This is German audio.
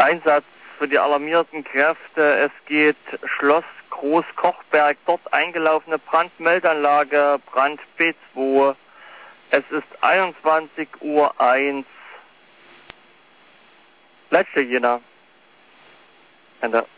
Einsatz für die alarmierten Kräfte. Es geht Schloss Großkochberg, dort eingelaufene Brandmeldeanlage, Brand B2. Es ist 21:01 Uhr. Leitstelle Jena. Ende.